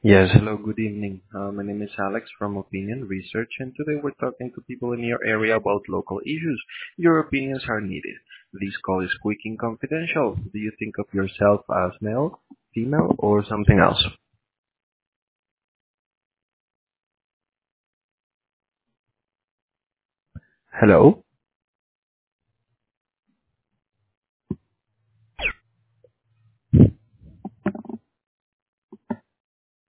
Yes, hello, good evening. My name is Alex from Opinion Research, and today we're talking to people in your area about local issues. Your opinions are needed. This call is quick and confidential. Do you think of yourself as male, female, or something else? Hello?